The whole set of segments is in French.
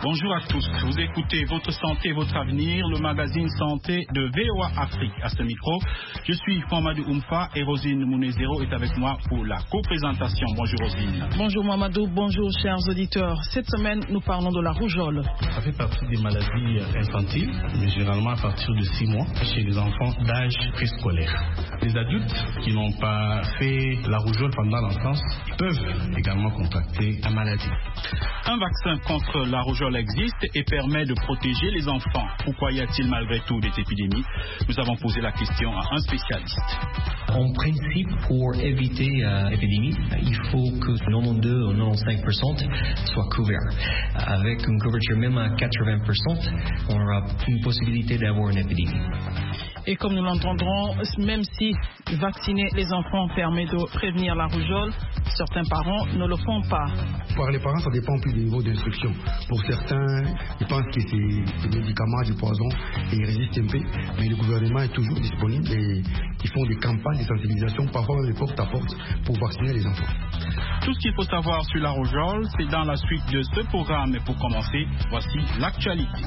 Bonjour à tous, vous écoutez Votre Santé, Votre Avenir, le magazine Santé de VOA Afrique. À ce micro, je suis Mamadou Oumfa et Rosine Mounezero est avec moi pour la co-présentation. Bonjour Rosine. Bonjour Mamadou, bonjour chers auditeurs. Cette semaine, nous parlons de la rougeole. Ça fait partie des maladies infantiles, mais généralement à partir de 6 mois, chez les enfants d'âge préscolaire. Les adultes qui n'ont pas fait la rougeole pendant l'enfance peuvent également contracter la maladie. Un vaccin contre la rougeole existe et permet de protéger les enfants. Pourquoi y a-t-il malgré tout des épidémies? Nous avons posé la question à un spécialiste. En principe, pour éviter l'épidémie, il faut que 92 ou 95% soient couverts. Avec une couverture même à 80%, on aura une possibilité d'avoir une épidémie. Et comme nous l'entendrons, même si vacciner les enfants permet de prévenir la rougeole, certains parents ne le font pas. Pour les parents, ça dépend plus du niveau d'instruction. Pour certains, ils pensent que c'est des médicaments, du poison, et ils résistent un peu. Mais le gouvernement est toujours disponible et ils font des campagnes de sensibilisation, parfois même de porte à porte, pour vacciner les enfants. Tout ce qu'il faut savoir sur la rougeole, c'est dans la suite de ce programme. Et pour commencer, voici l'actualité.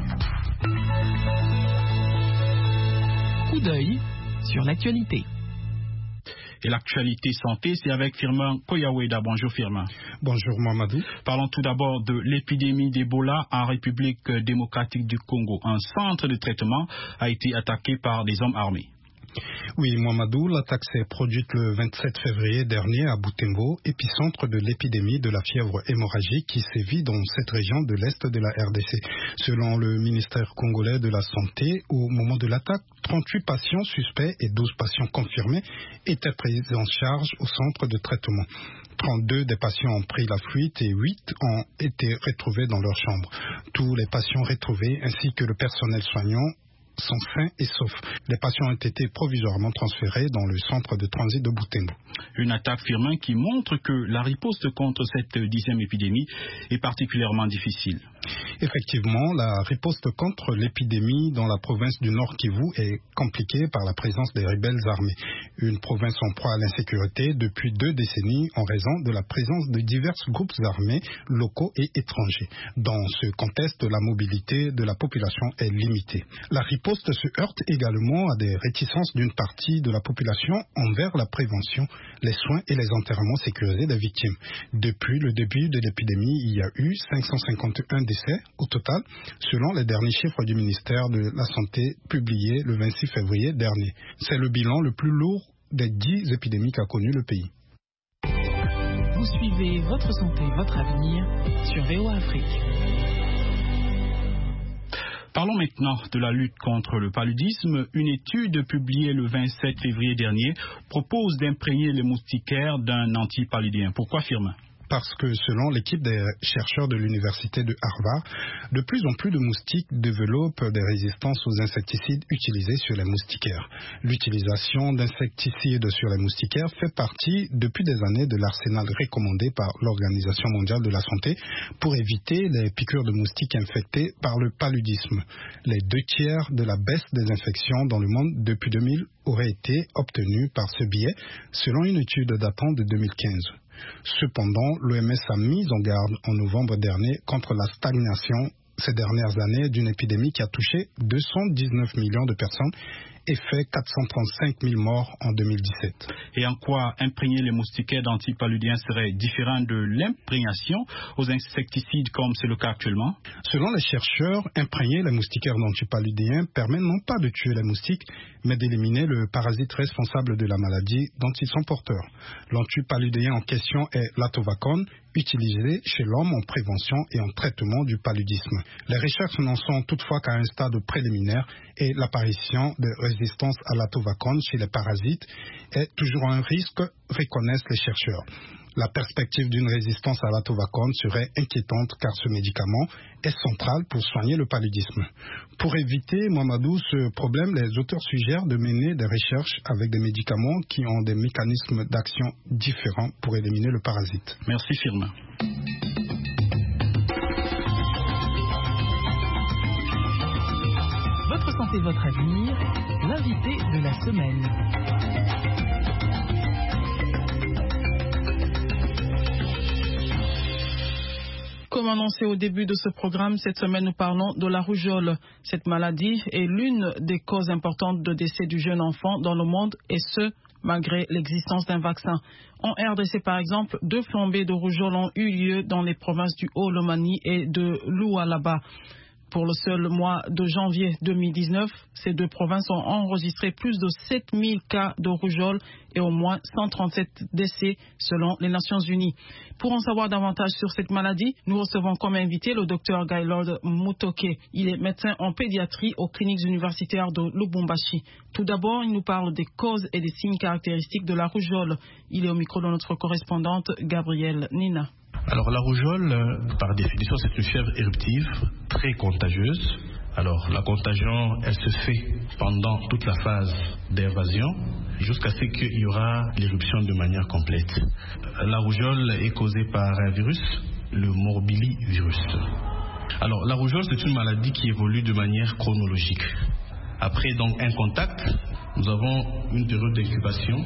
Coup d'œil sur l'actualité. Et l'actualité santé, c'est avec Firmin Koyaweda. Bonjour Firmin. Bonjour Mamadou. Parlons tout d'abord de l'épidémie d'Ebola en République démocratique du Congo. Un centre de traitement a été attaqué par des hommes armés. Oui, Mamadou, l'attaque s'est produite le 27 février dernier à Butembo, épicentre de l'épidémie de la fièvre hémorragique qui sévit dans cette région de l'Est de la RDC. Selon le ministère congolais de la Santé, au moment de l'attaque, 38 patients suspects et 12 patients confirmés étaient pris en charge au centre de traitement. 32 des patients ont pris la fuite et 8 ont été retrouvés dans leur chambre. Tous les patients retrouvés ainsi que le personnel soignant sont sains et saufs. Les patients ont été provisoirement transférés dans le centre de transit de Butembo. Une attaque Firmin qui montre que la riposte contre cette 10e épidémie est particulièrement difficile. Effectivement, la riposte contre l'épidémie dans la province du Nord Kivu est compliquée par la présence des rebelles armés. Une province en proie à l'insécurité depuis 2 décennies en raison de la présence de divers groupes armés locaux et étrangers. Dans ce contexte, la mobilité de la population est limitée. La riposte se heurte également à des réticences d'une partie de la population envers la prévention, les soins et les enterrements sécurisés des victimes. Depuis le début de l'épidémie, il y a eu 551 décès au total, selon les derniers chiffres du ministère de la Santé publiés le 26 février dernier. C'est le bilan le plus lourd des 10 épidémies qu'a connu le pays. Vous suivez Votre Santé, Votre Avenir sur VOA Afrique. Parlons maintenant de la lutte contre le paludisme. Une étude publiée le 27 février dernier propose d'imprégner les moustiquaires d'un antipaludien. Pourquoi Firmin? Parce que selon l'équipe des chercheurs de l'université de Harvard, de plus en plus de moustiques développent des résistances aux insecticides utilisés sur les moustiquaires. L'utilisation d'insecticides sur les moustiquaires fait partie depuis des années de l'arsenal recommandé par l'Organisation mondiale de la santé pour éviter les piqûres de moustiques infectés par le paludisme. Les 2/3 de la baisse des infections dans le monde depuis 2000 auraient été obtenus par ce biais, selon une étude datant de 2015. Cependant, l'OMS a mis en garde en novembre dernier contre la stagnation ces dernières années d'une épidémie qui a touché 219 millions de personnes et fait 435 000 morts en 2017. Et en quoi imprégner les moustiquaires d'antipaludiens serait différent de l'imprégnation aux insecticides comme c'est le cas actuellement? Selon les chercheurs, imprégner les moustiquaires d'antipaludiens permet non pas de tuer les moustiques, mais d'éliminer le parasite responsable de la maladie dont ils sont porteurs. L'antipaludien en question est l'Atovacone, utilisé chez l'homme en prévention et en traitement du paludisme. Les recherches n'en sont toutefois qu'à un stade préliminaire et l'apparition de résistance à l'Atovacone chez les parasites est toujours un risque, reconnaissent les chercheurs. La perspective d'une résistance à l'Atovacone serait inquiétante car ce médicament est central pour soigner le paludisme. Pour éviter, Mamadou, ce problème, les auteurs suggèrent de mener des recherches avec des médicaments qui ont des mécanismes d'action différents pour éliminer le parasite. Merci Firmin. Votre santé, votre avenir, l'invité de la semaine. Comme annoncé au début de ce programme, cette semaine nous parlons de la rougeole. Cette maladie est l'une des causes importantes de décès du jeune enfant dans le monde, et ce, malgré l'existence d'un vaccin. En RDC, par exemple, 2 flambées de rougeole ont eu lieu dans les provinces du Haut-Lomami et de Lualaba. Pour le seul mois de janvier 2019, ces 2 provinces ont enregistré plus de 7000 cas de rougeole et au moins 137 décès selon les Nations Unies. Pour en savoir davantage sur cette maladie, nous recevons comme invité le Dr Gaylord Mutoke. Il est médecin en pédiatrie aux cliniques universitaires de Lubumbashi. Tout d'abord, il nous parle des causes et des signes caractéristiques de la rougeole. Il est au micro de notre correspondante Gabrielle Nina. Alors la rougeole, par définition, c'est une fièvre éruptive très contagieuse. Alors la contagion, elle se fait pendant toute la phase d'invasion jusqu'à ce qu'il y aura l'éruption de manière complète. La rougeole est causée par un virus, le morbillivirus. Alors la rougeole, c'est une maladie qui évolue de manière chronologique. Après donc un contact, nous avons une période d'incubation.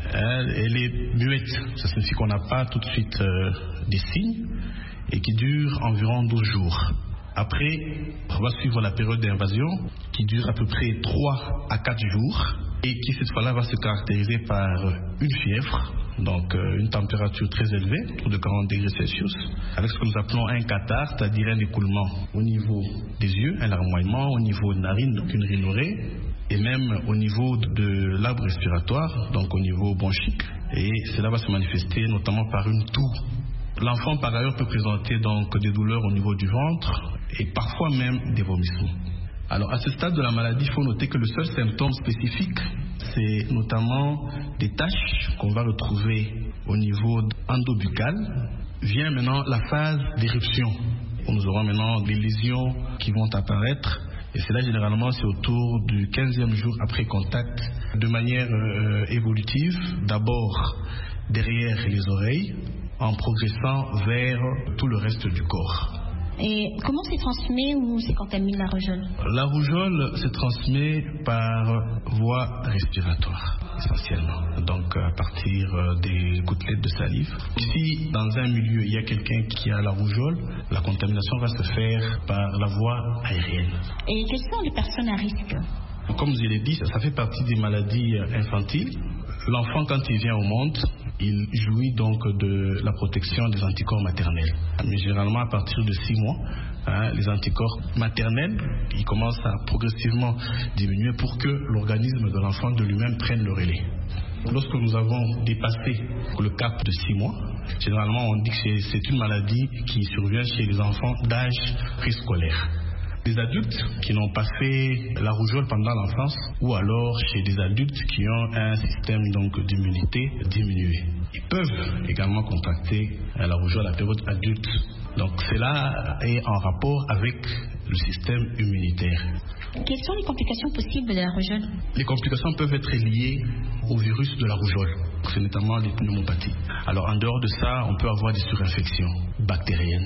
Elle est muette, ça signifie qu'on n'a pas tout de suite des signes et qui dure environ 12 jours. Après, on va suivre la période d'invasion qui dure à peu près 3 à 4 jours et qui cette fois-là va se caractériser par une fièvre, donc une température très élevée, autour de 40 degrés Celsius, avec ce que nous appelons un catarrhe, c'est-à-dire un écoulement au niveau des yeux, un larmoiement, au niveau des narines, donc une rhinorrhée, et même au niveau de l'arbre respiratoire, donc au niveau bronchique, et cela va se manifester notamment par une toux. L'enfant par ailleurs peut présenter donc des douleurs au niveau du ventre et parfois même des vomissements. Alors à ce stade de la maladie, il faut noter que le seul symptôme spécifique, c'est notamment des taches qu'on va retrouver au niveau endobuccal. Vient maintenant la phase d'éruption, où nous aurons maintenant des lésions qui vont apparaître. Et c'est là généralement, c'est autour du 15e jour après contact, de manière évolutive, d'abord derrière les oreilles, en progressant vers tout le reste du corps. Et comment c'est transmis ou c'est contamine la rougeole? La rougeole se transmet par voie respiratoire, essentiellement. Donc à partir des gouttelettes de salive. Si dans un milieu il y a quelqu'un qui a la rougeole, la contamination va se faire par la voie aérienne. Et quelles sont les personnes à risque? Comme je l'ai dit, ça fait partie des maladies infantiles. L'enfant, quand il vient au monde, il jouit donc de la protection des anticorps maternels. Mais généralement, à partir de 6 mois, les anticorps maternels, ils commencent à progressivement diminuer pour que l'organisme de l'enfant de lui-même prenne le relais. Lorsque nous avons dépassé le cap de 6 mois, généralement on dit que c'est une maladie qui survient chez les enfants d'âge préscolaire. Des adultes qui n'ont pas fait la rougeole pendant l'enfance ou alors chez des adultes qui ont un système donc d'immunité diminué. Ils peuvent également contracter la rougeole à la période adulte. Donc cela est en rapport avec le système immunitaire. Quelles sont les complications possibles de la rougeole? Les complications peuvent être liées au virus de la rougeole, c'est notamment les pneumopathies. Alors en dehors de ça, on peut avoir des surinfections bactériennes.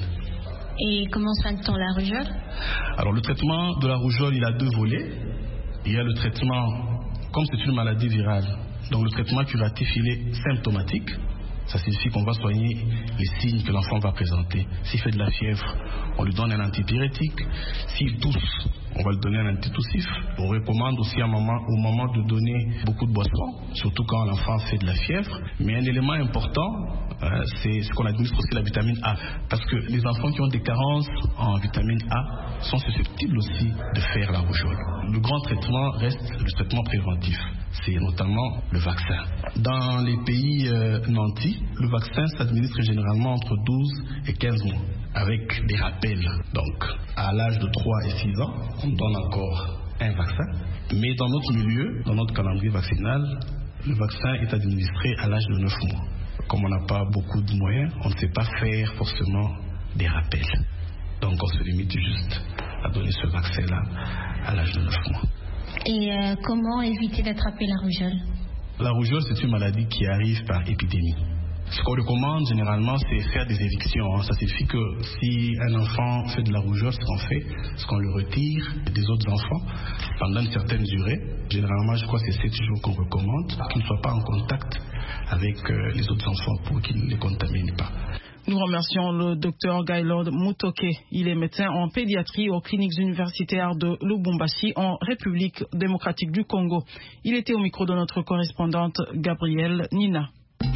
Et comment soigne-t-on la rougeole? Alors le traitement de la rougeole, il a 2 volets. Il y a le traitement, comme c'est une maladie virale, donc le traitement curatif, il est symptomatique. Ça signifie qu'on va soigner les signes que l'enfant va présenter. S'il fait de la fièvre, on lui donne un antipyrétique. S'il tousse, on va lui donner un antitoussif. On recommande aussi au moment de donner beaucoup de boissons, surtout quand l'enfant fait de la fièvre. Mais un élément important, c'est ce qu'on administre aussi la vitamine A. Parce que les enfants qui ont des carences en vitamine A sont susceptibles aussi de faire la rougeole. Le grand traitement reste le traitement préventif. C'est notamment le vaccin. Dans les pays nantis, le vaccin s'administre généralement entre 12 et 15 mois, avec des rappels. Donc, à l'âge de 3 et 6 ans, on donne encore un vaccin. Mais dans notre milieu, dans notre calendrier vaccinal, le vaccin est administré à l'âge de 9 mois. Comme on n'a pas beaucoup de moyens, on ne sait pas faire forcément des rappels. Donc, on se limite juste à donner ce vaccin-là à l'âge de 9 mois. Et comment éviter d'attraper la rougeole? La rougeole, c'est une maladie qui arrive par épidémie. Ce qu'on recommande généralement, c'est faire des évictions. Ça signifie que si un enfant fait de la rougeole, ce qu'on fait, c'est qu'on le retire des autres enfants pendant une certaine durée. Généralement, je crois que c'est 7 jours qu'on recommande, pour qu'ils ne soient pas en contact avec les autres enfants pour qu'ils ne les contaminent pas. Nous remercions le Dr Gaylord Mutoke. Il est médecin en pédiatrie aux cliniques universitaires de Lubumbashi en République démocratique du Congo. Il était au micro de notre correspondante Gabrielle Nina.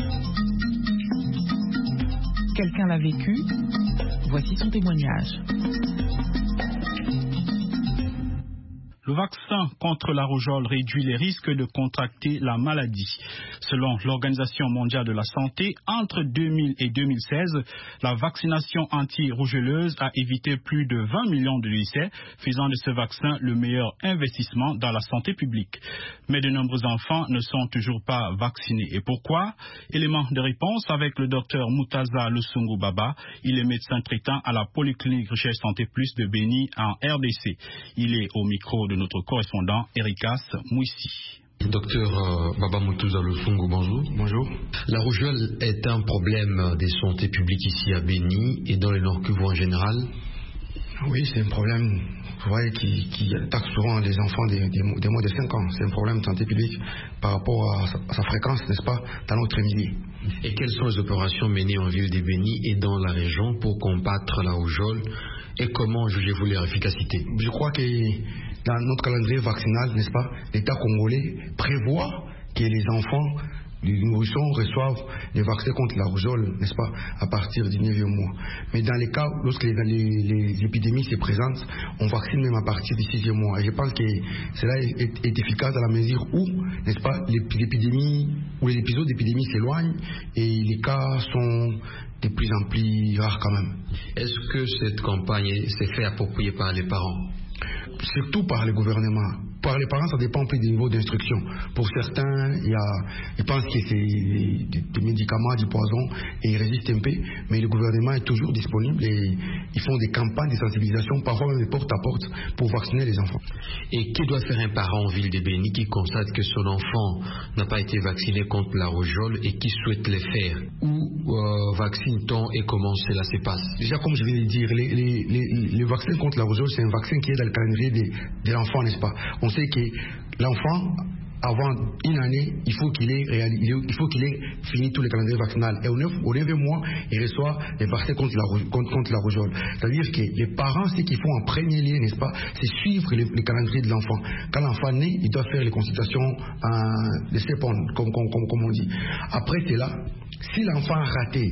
Quelqu'un l'a vécu. Voici son témoignage. Le vaccin contre la rougeole réduit les risques de contracter la maladie. Selon l'Organisation mondiale de la santé, entre 2000 et 2016, la vaccination anti-rougeoleuse a évité plus de 20 millions de décès, faisant de ce vaccin le meilleur investissement dans la santé publique. Mais de nombreux enfants ne sont toujours pas vaccinés. Et pourquoi? Élément de réponse avec le docteur Mutaza Lusungu Baba. Il est médecin traitant à la Polyclinique Recherche Santé Plus de Béni en RDC. Il est au micro de notre correspondant Erikas Mouissi. Docteur Baba Mutaza Lusungu, bonjour. Bonjour. La rougeole est un problème de santé publique ici à Béni et dans le Nord Kivu en général. Oui, c'est un problème qui attaque souvent les enfants des moins de 5 ans. C'est un problème de santé publique par rapport à sa fréquence, n'est-ce pas, dans notre milieu. Et quelles sont les opérations menées en ville de Béni et dans la région pour combattre la rougeole et comment jugez-vous leur efficacité? Je crois que dans notre calendrier vaccinal, n'est-ce pas, l'État congolais prévoit que les enfants, les nourrissons reçoivent les vaccins contre la rougeole, n'est-ce pas, à partir du 9e mois. Mais dans les cas, lorsque les épidémies se présentent, on vaccine même à partir du 6e mois. Et je pense que cela est efficace dans la mesure où, n'est-ce pas, l'épidémie ou les épisodes d'épidémie s'éloignent et les cas sont de plus en plus rares quand même. Est-ce que cette campagne s'est fait approprier par les parents? Surtout par le gouvernement. Par les parents, ça dépend plus du niveau d'instruction. Pour certains, ils pensent que c'est des médicaments, du poison, et ils résistent un peu, mais le gouvernement est toujours disponible et ils font des campagnes de sensibilisation, parfois même de porte à porte, pour vacciner les enfants. Et que doit faire un parent en ville de Béni qui constate que son enfant n'a pas été vacciné contre la rougeole et qui souhaite le faire? Où vaccine-t-on et comment cela se passe? Déjà, comme je viens de le dire, les vaccins contre la rougeole, c'est un vaccin qui est dans le calendrier de l'enfant, n'est-ce pas? On sait que l'enfant, avant une année, il faut qu'il ait fini tous les calendriers vaccinaux. Et au 9e mois, il reçoit les vaccins contre la rougeole. C'est-à-dire que les parents, ce qu'ils font en premier lieu, n'est-ce pas, c'est suivre les calendriers de l'enfant. Quand l'enfant naît, il doit faire les consultations de CEPON, comme on dit. Après, c'est là, si l'enfant a raté,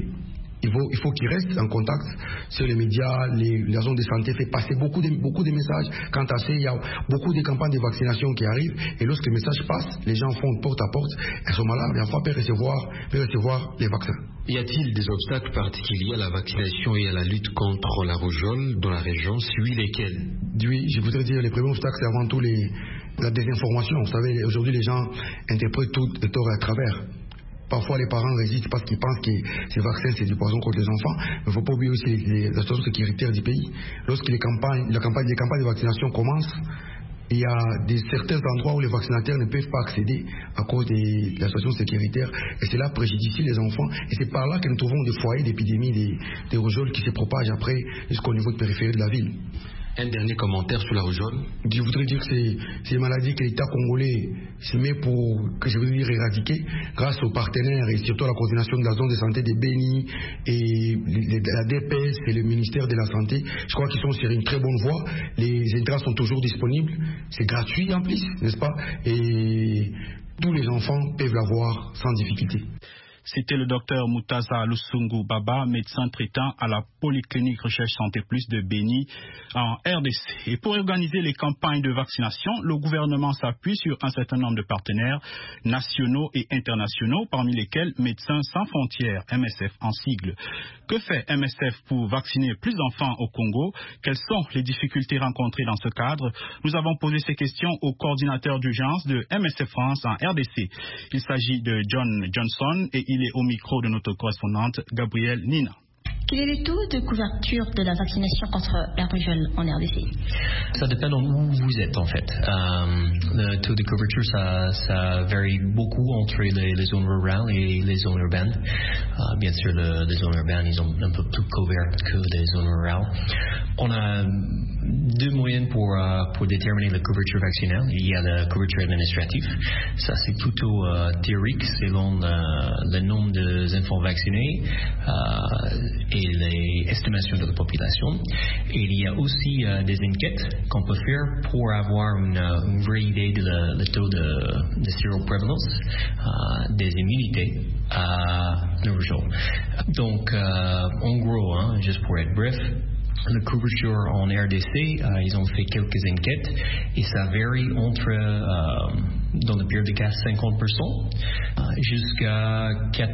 il faut qu'il reste en contact sur les médias, les zones de santé, fait passer beaucoup de messages. Quant à ça, il y a beaucoup de campagnes de vaccination qui arrivent et lorsque le message passe, les gens font porte à porte. À ce moment-là, l'enfant peut recevoir les vaccins. Y a-t-il des obstacles particuliers à la vaccination et à la lutte contre la rougeole dans la région, celui lesquels? Oui, je voudrais dire les premiers obstacles, c'est avant tout la désinformation. Vous savez, aujourd'hui, les gens interprètent tout de tort et à travers. Parfois, les parents résistent parce qu'ils pensent que ces vaccins, c'est du poison contre les enfants. Mais il ne faut pas oublier aussi la situation sécuritaire du pays. Lorsque les campagnes de vaccination commencent, il y a certains endroits où les vaccinateurs ne peuvent pas accéder à cause de la situation sécuritaire. Et cela préjudicie les enfants. Et c'est par là que nous trouvons des foyers d'épidémie des rougeoles qui se propagent après jusqu'au niveau de périphérie de la ville. Un dernier commentaire sur la rougeole. Je voudrais dire que c'est une maladie que l'État congolais se met pour, éradiquer grâce aux partenaires et surtout à la coordination de la zone de santé de Béni et la DPS et le ministère de la Santé. Je crois qu'ils sont sur une très bonne voie. Les intrants sont toujours disponibles. C'est gratuit en plus, n'est-ce pas? Et tous les enfants peuvent l'avoir sans difficulté. C'était le docteur Mutaza Lusungu Baba, médecin traitant à la Polyclinique Recherche Santé Plus de Béni en RDC. Et pour organiser les campagnes de vaccination, le gouvernement s'appuie sur un certain nombre de partenaires nationaux et internationaux, parmi lesquels Médecins Sans Frontières, MSF en sigle. Que fait MSF pour vacciner plus d'enfants au Congo? Quelles sont les difficultés rencontrées dans ce cadre? Nous avons posé ces questions au coordinateur d'urgence de MSF France en RDC. Il s'agit de John Johnson et il est au micro de notre correspondante Gabrielle Nina. Quel est le taux de couverture de la vaccination contre la rougeole en RDC? Ça dépend où vous êtes en fait. Le taux de couverture, ça varie beaucoup entre les zones rurales et les zones urbaines. Bien sûr, les zones urbaines, ils ont un peu plus couvert que les zones rurales. On a deux moyens pour déterminer la couverture vaccinale. Il y a la couverture administrative. Ça, c'est plutôt théorique selon le nombre d'enfants vaccinés et les estimations de la population. Et il y a aussi des enquêtes qu'on peut faire pour avoir une vraie idée de le taux de séroprévalence des immunités à la rougeole. Donc, en gros, juste pour être bref, la couverture en RDC, ils ont fait quelques enquêtes et ça varie entre, dans le pire des cas, 50% jusqu'à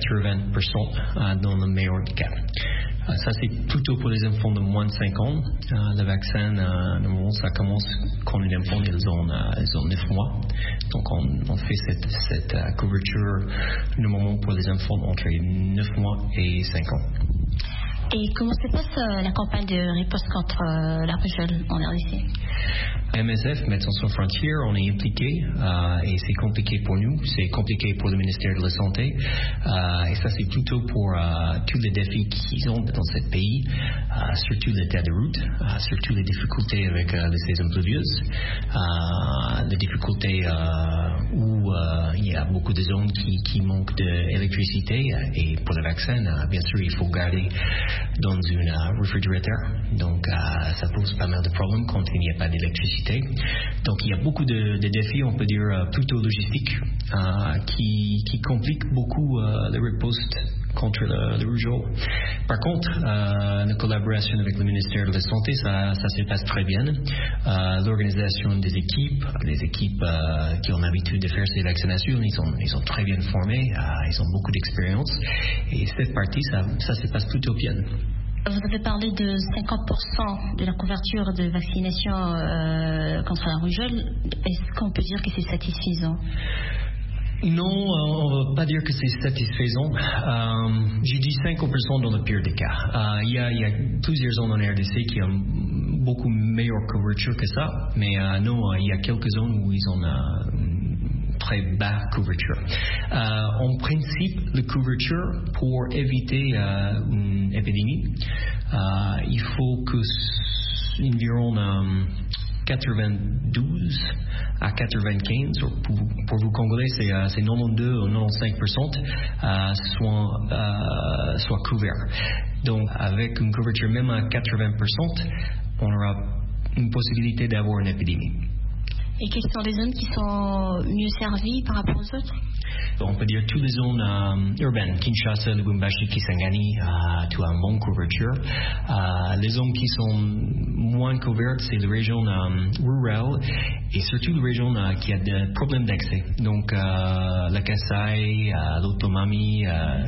80% dans le meilleur des cas. Ça, c'est plutôt pour les enfants de moins de 5 ans. Le vaccin, normalement, ça commence quand les enfants ils ont 9 mois. Donc, on fait cette couverture normalement pour les enfants entre 9 mois et 5 ans. Et comment se passe la campagne de riposte contre la rougeole en RDC? MSF, Médecins sans frontières, on est impliqué et c'est compliqué pour nous, c'est compliqué pour le ministère de la Santé et ça c'est plutôt pour tous les défis qu'ils ont dans ce pays, surtout l'état de route, surtout les difficultés avec les saisons pluvieuses, les difficultés où il y a beaucoup de zones qui manquent d'électricité et pour le vaccin, bien sûr, il faut garder dans un réfrigérateur, donc ça pose pas mal de problèmes quand il n'y a pas d'électricité. Donc il y a beaucoup de défis, on peut dire plutôt logistiques, qui compliquent beaucoup les ripostes contre le rougeole. Par contre, la collaboration avec le ministère de la Santé, ça se passe très bien. L'organisation des équipes, les équipes qui ont l'habitude de faire ces vaccinations, ils sont très bien formés, ils ont beaucoup d'expérience et cette partie, ça se passe plutôt bien. Vous avez parlé de 50% de la couverture de vaccination contre la rougeole. Est-ce qu'on peut dire que c'est satisfaisant? Non, on ne va pas dire que c'est satisfaisant. J'ai dit 50% dans le pire des cas. Il y a plusieurs zones en RDC qui ont beaucoup meilleure couverture que ça, mais non, il y a quelques zones où ils ont très bas couverture. En principe, la couverture pour éviter une épidémie, il faut que environ 92 à 95, pour vous Congolais, c'est 92 ou 95% soit couverts. Donc, avec une couverture même à 80%, on aura une possibilité d'avoir une épidémie. Et quelles sont les zones qui sont mieux servies par rapport aux autres? On peut dire toutes les zones urbaines, Kinshasa, Lubumbashi, Kisangani, tout a une bonne couverture. Les zones qui sont moins couvertes, c'est les régions rurales et surtout les régions qui ont des problèmes d'accès. Donc, la Kasai, l'Otomami,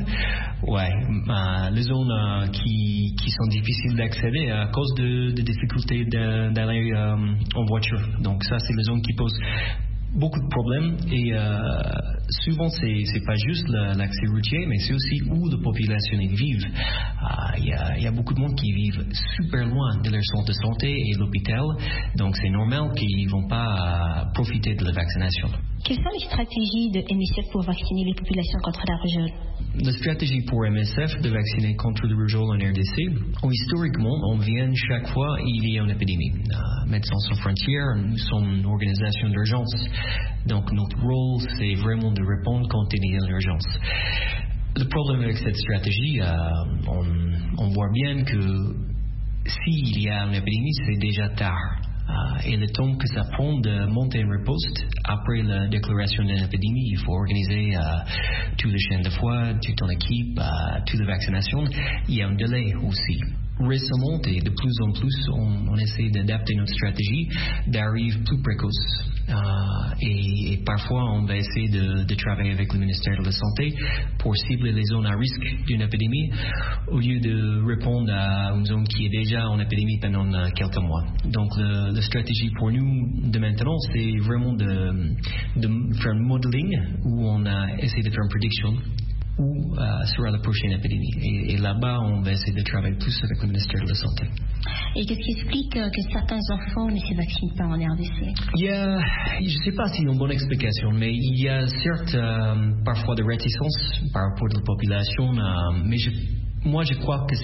les zones qui sont difficiles d'accéder à cause de difficultés d'aller en voiture. Donc, ça, c'est les zones qui posent beaucoup de problèmes et souvent c'est pas juste l'accès routier, mais c'est aussi où la population vive. Il y a beaucoup de monde qui vivent super loin de leur centre de santé et l'hôpital, donc c'est normal qu'ils vont pas profiter de la vaccination. Quelles sont les stratégies de MSF pour vacciner les populations contre la rougeole? La stratégie pour MSF de vacciner contre le rougeole en RDC, historiquement, on vient chaque fois il y a une épidémie. Médecins sans frontières, nous sommes une organisation d'urgence. Donc notre rôle, c'est vraiment de répondre quand il y a une urgence. Le problème avec cette stratégie, on voit bien que s'il y a une épidémie, c'est déjà tard. Et le temps que ça prend de monter une riposte après la déclaration d'une épidémie, il faut organiser tout le chaîne de foi, toute ton équipe, toute la vaccination. Il y a un délai aussi. Récemment, et de plus en plus, on essaie d'adapter notre stratégie, d'arriver plus précoce. Et parfois, on va essayer de travailler avec le ministère de la Santé pour cibler les zones à risque d'une épidémie au lieu de répondre à une zone qui est déjà en épidémie pendant quelques mois. Donc, la stratégie pour nous de maintenant, c'est vraiment de faire un modeling où on a essayé de faire une prédiction où sera la prochaine épidémie. Et là-bas, on va essayer de travailler plus avec le ministère de la Santé. Et qu'est-ce qui explique que certains enfants ne se vaccinent pas en RDC? Je ne sais pas si c'est une bonne explication, mais il y a certes parfois de réticence par rapport à la population, mais moi je crois que c'est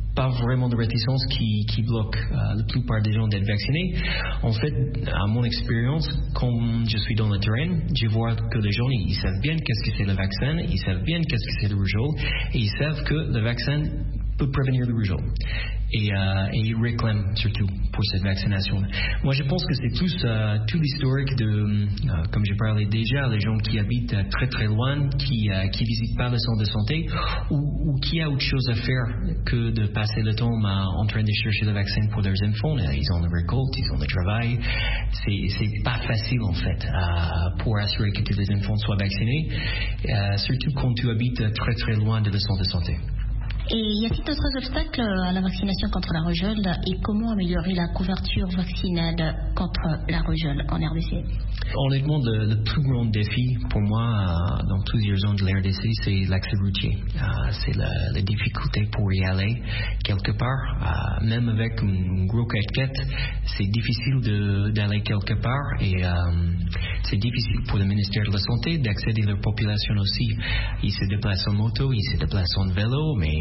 pas vraiment de réticence qui bloque la plupart des gens d'être vaccinés. En fait, à mon expérience, quand je suis dans le terrain, je vois que les gens, ils savent bien qu'est-ce que c'est le vaccin, ils savent bien qu'est-ce que c'est le rougeole, et ils savent que le vaccin peut prévenir le rougeole. Et ils réclament surtout pour cette vaccination. Moi, je pense que c'est tout l'historique de, comme j'ai parlé déjà, les gens qui habitent très très loin, qui visitent pas le centre de santé, ou qui a autre chose à faire que de passer le temps en train de chercher le vaccin pour leurs enfants. Ils ont le récolte, ils ont le travail. C'est pas facile en fait pour assurer que tous les enfants soient vaccinés, surtout quand tu habites très très loin de le centre de santé. Et y a-t-il d'autres obstacles à la vaccination contre la rougeole et comment améliorer la couverture vaccinale contre la rougeole en RDC? Honnêtement, le plus grand défi pour moi dans plusieurs zones de la RDC, c'est l'accès routier. C'est la difficulté pour y aller quelque part. Même avec un gros 4x4, c'est difficile d'aller quelque part et c'est difficile pour le ministère de la Santé d'accéder à leur population aussi. Ils se déplacent en moto, ils se déplacent en vélo, mais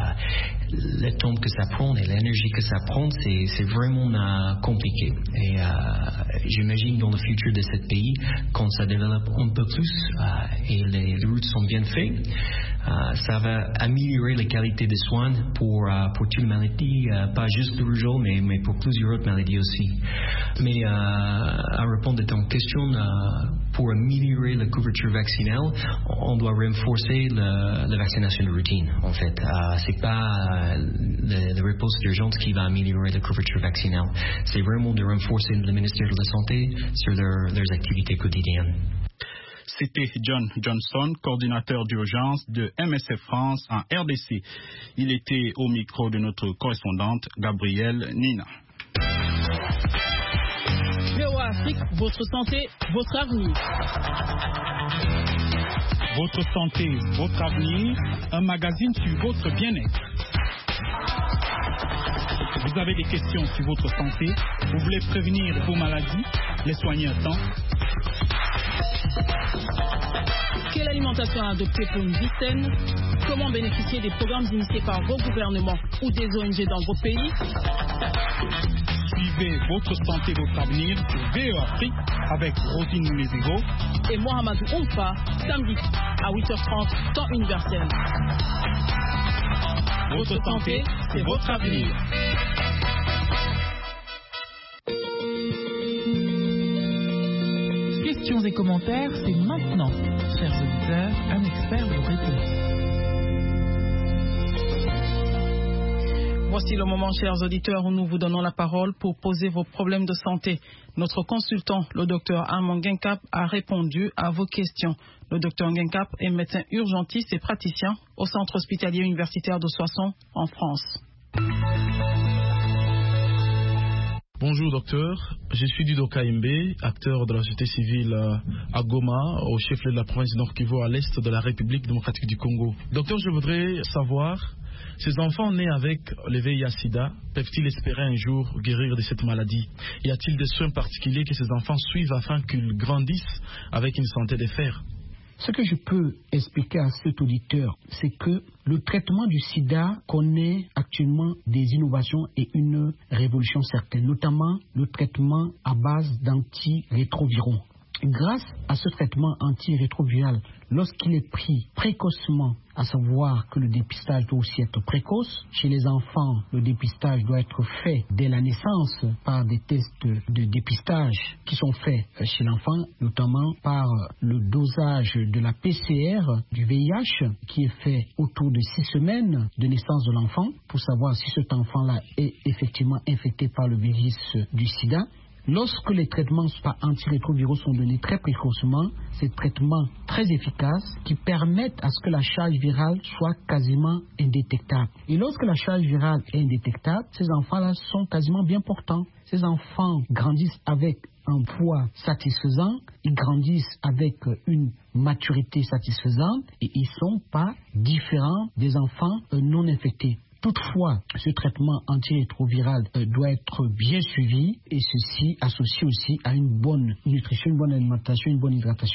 le temps que ça prend et l'énergie que ça prend, c'est vraiment compliqué. Et j'imagine dans le futur de ce pays, quand ça développe un peu plus et les routes sont bien faites, ça va améliorer la qualité des soins pour toutes les maladies, pas juste le rougeole, mais pour plusieurs autres maladies aussi. Mais à répondre à ton question, pour améliorer la couverture vaccinale, on doit renforcer la vaccination de routine, en fait. C'est pas la réponse d'urgence qui va améliorer la couverture vaccinale. C'est vraiment de renforcer le ministère de la Santé sur leurs activités quotidiennes. C'était John Johnson, coordinateur d'urgence de MSF France en RDC. Il était au micro de notre correspondante Gabrielle Nina. VOA Afrique, votre santé, votre avenir. Votre santé, votre avenir, un magazine sur votre bien-être. Vous avez des questions sur votre santé, vous voulez prévenir vos maladies, les soigner à temps. Quelle alimentation adopter pour une vie saine? Comment bénéficier des programmes initiés par vos gouvernements ou des ONG dans vos pays? Suivez votre santé, votre avenir sur VOA Afrique avec Rosine Munezero et Mohamedou Oumfa, samedi à 8h30, temps universel. Votre santé, c'est votre avenir. Questions et commentaires, c'est maintenant. Chers auditeurs, un expert vous répond. Voici le moment, chers auditeurs, où nous vous donnons la parole pour poser vos problèmes de santé. Notre consultant, le docteur Armand Guincap, a répondu à vos questions. Le docteur Guincap est médecin urgentiste et praticien au centre hospitalier universitaire de Soissons, en France. Bonjour docteur, je suis Dido Kaimbe, acteur de la société civile à Goma, au chef-lieu de la province du Nord Kivu, à l'est de la République démocratique du Congo. Docteur, je voudrais savoir, ces enfants nés avec le VIH-Sida peuvent-ils espérer un jour guérir de cette maladie? Y a-t-il des soins particuliers que ces enfants suivent afin qu'ils grandissent avec une santé de fer? Ce que je peux expliquer à cet auditeur, c'est que le traitement du sida connaît actuellement des innovations et une révolution certaine, notamment le traitement à base d'antirétroviraux. Grâce à ce traitement antirétroviral, lorsqu'il est pris précocement, à savoir que le dépistage doit aussi être précoce, chez les enfants, le dépistage doit être fait dès la naissance par des tests de dépistage qui sont faits chez l'enfant, notamment par le dosage de la PCR du VIH qui est fait autour de 6 semaines de naissance de l'enfant pour savoir si cet enfant-là est effectivement infecté par le virus du sida. Lorsque les traitements par antirétroviraux sont donnés très précocement, c'est des traitements très efficaces qui permettent à ce que la charge virale soit quasiment indétectable. Et lorsque la charge virale est indétectable, ces enfants-là sont quasiment bien portants. Ces enfants grandissent avec un poids satisfaisant, ils grandissent avec une maturité satisfaisante et ils ne sont pas différents des enfants non infectés. Toutefois, ce traitement antirétroviral doit être bien suivi et ceci associé aussi à une bonne nutrition, une bonne alimentation, une bonne hydratation.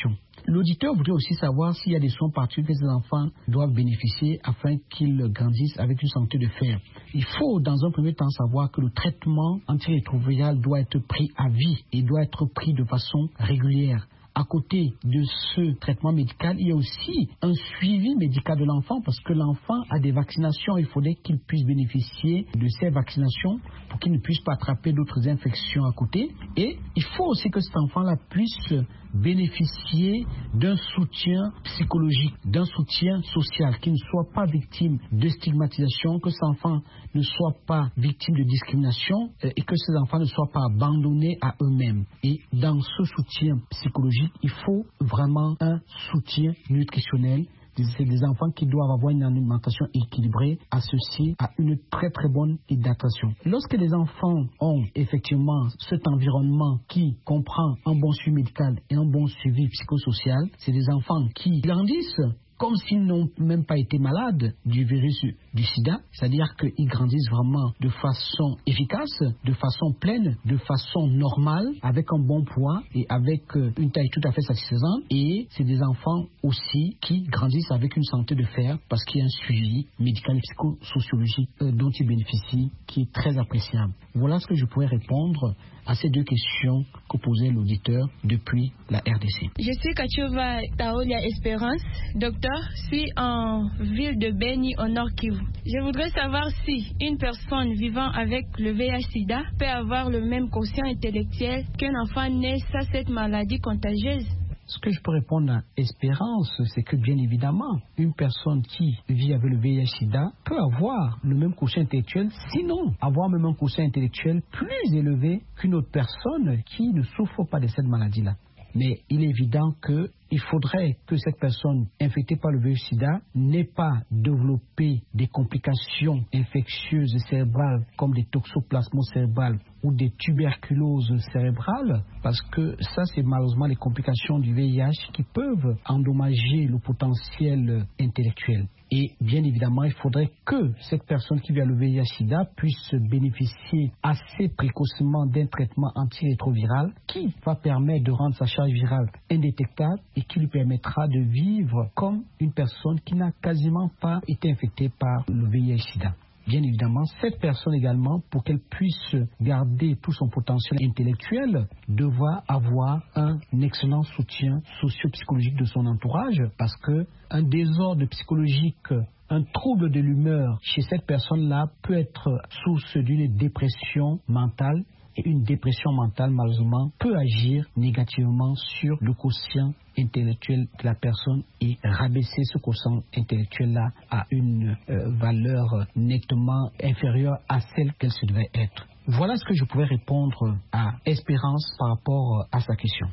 l'auditeur voudrait aussi savoir s'il y a des soins particuliers que ces enfants doivent bénéficier afin qu'ils grandissent avec une santé de fer. Il faut dans un premier temps savoir que le traitement antirétroviral doit être pris à vie et doit être pris de façon régulière. À côté de ce traitement médical, il y a aussi un suivi médical de l'enfant parce que l'enfant a des vaccinations. Il faudrait qu'il puisse bénéficier de ces vaccinations pour qu'il ne puisse pas attraper d'autres infections à côté. Et il faut aussi que cet enfant-là puisse bénéficier d'un soutien psychologique, d'un soutien social, qu'il ne soit pas victime de stigmatisation, que cet enfant ne soit pas victime de discrimination et que ces enfants ne soient pas abandonnés à eux-mêmes. Et dans ce soutien psychologique, il faut vraiment un soutien nutritionnel. C'est des enfants qui doivent avoir une alimentation équilibrée associée à une très très bonne hydratation. Lorsque les enfants ont effectivement cet environnement qui comprend un bon suivi médical et un bon suivi psychosocial, c'est des enfants qui grandissent comme s'ils n'ont même pas été malades du virus du sida, c'est-à-dire qu'ils grandissent vraiment de façon efficace, de façon pleine, de façon normale, avec un bon poids et avec une taille tout à fait satisfaisante. Et c'est des enfants aussi qui grandissent avec une santé de fer parce qu'il y a un suivi médical et psychosociologique dont ils bénéficient qui est très appréciable. Voilà ce que je pourrais répondre à ces deux questions que posait l'auditeur depuis la RDC. Je suis Kachova Taolia Espérance, docteur, suis en ville de Beni au Nord Kivu. Je voudrais savoir si une personne vivant avec le VIH-Sida peut avoir le même quotient intellectuel qu'un enfant né sans cette maladie contagieuse. Ce que je peux répondre à Espérance, c'est que bien évidemment, une personne qui vit avec le VIH-Sida peut avoir le même quotient intellectuel, sinon avoir même un quotient intellectuel plus élevé qu'une autre personne qui ne souffre pas de cette maladie-là. Mais il est évident qu'il faudrait que cette personne infectée par le VIH-Sida n'ait pas développé des complications infectieuses cérébrales comme des toxoplasmoses cérébrales ou des tuberculoses cérébrales, parce que ça, c'est malheureusement les complications du VIH qui peuvent endommager le potentiel intellectuel. Et bien évidemment, il faudrait que cette personne qui vit le VIH-Sida puisse bénéficier assez précocement d'un traitement antirétroviral qui va permettre de rendre sa charge virale indétectable et qui lui permettra de vivre comme une personne qui n'a quasiment pas été infectée par le VIH-Sida. Bien évidemment, cette personne également, pour qu'elle puisse garder tout son potentiel intellectuel, devra avoir un excellent soutien socio-psychologique de son entourage, parce que un désordre psychologique, un trouble de l'humeur chez cette personne-là peut être source d'une dépression mentale. Et une dépression mentale, malheureusement, peut agir négativement sur le quotient intellectuel de la personne et rabaisser ce quotient intellectuel-là à une valeur nettement inférieure à celle qu'elle se devait être. Voilà ce que je pouvais répondre à Espérance par rapport à sa question.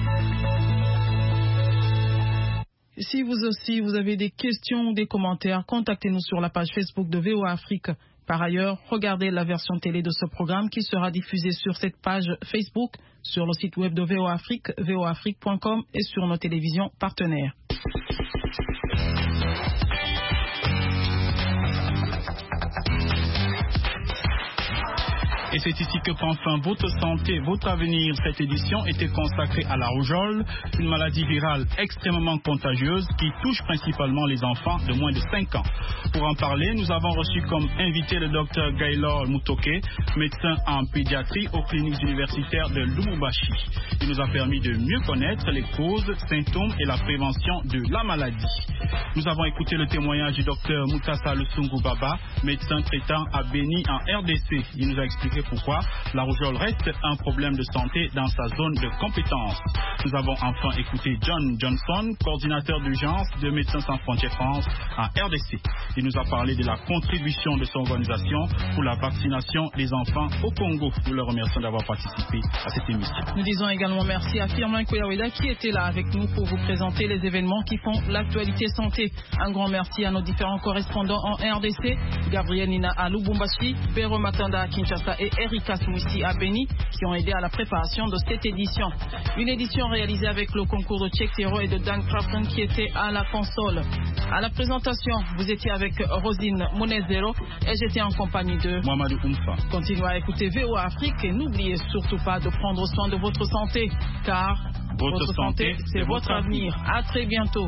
Si vous aussi, vous avez des questions ou des commentaires, contactez-nous sur la page Facebook de VOA Afrique. Par ailleurs, regardez la version télé de ce programme qui sera diffusée sur cette page Facebook, sur le site web de VOA Afrique, voaafrique.com et sur nos télévisions partenaires. Et c'est ici que prend fin votre santé, votre avenir. Cette édition était consacrée à la rougeole, une maladie virale extrêmement contagieuse qui touche principalement les enfants de moins de 5 ans. Pour en parler, nous avons reçu comme invité le docteur Gaylor Mutoke, médecin en pédiatrie aux cliniques universitaires de Lubumbashi. Il nous a permis de mieux connaître les causes, symptômes et la prévention de la maladie. Nous avons écouté le témoignage du docteur Mutasa Lusungu Baba, médecin traitant à Beni en RDC. Il nous a expliqué pourquoi la rougeole reste un problème de santé dans sa zone de compétence. Nous avons enfin écouté John Johnson, coordinateur d'urgence de Médecins sans frontières France en RDC. Il nous a parlé de la contribution de son organisation pour la vaccination des enfants au Congo. Nous le remercions d'avoir participé à cette émission. Nous disons également merci à Firmin Koyaweda qui était là avec nous pour vous présenter les événements qui font l'actualité santé. Un grand merci à nos différents correspondants en RDC, Gabriel Nina à Lubumbashi, Pero Matanda à Kinshasa et Erika Souissi à Beni qui ont aidé à la préparation de cette édition. Une édition réalisée avec le concours de Check Hero et de Dan Crafton qui était à la console. À la présentation, vous étiez avec Rosine Monezero et j'étais en compagnie de Mohamed Oumfa. Continuez à écouter VOA Afrique et n'oubliez surtout pas de prendre soin de votre santé car Votre santé, c'est votre avenir. À très bientôt.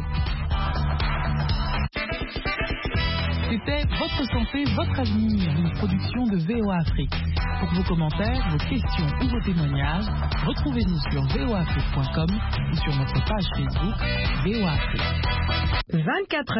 C'était Votre santé, votre avenir, une production de VOA Afrique. Pour vos commentaires, vos questions ou vos témoignages, retrouvez-nous sur voaafrique.com ou sur notre page Facebook VOA Afrique. 24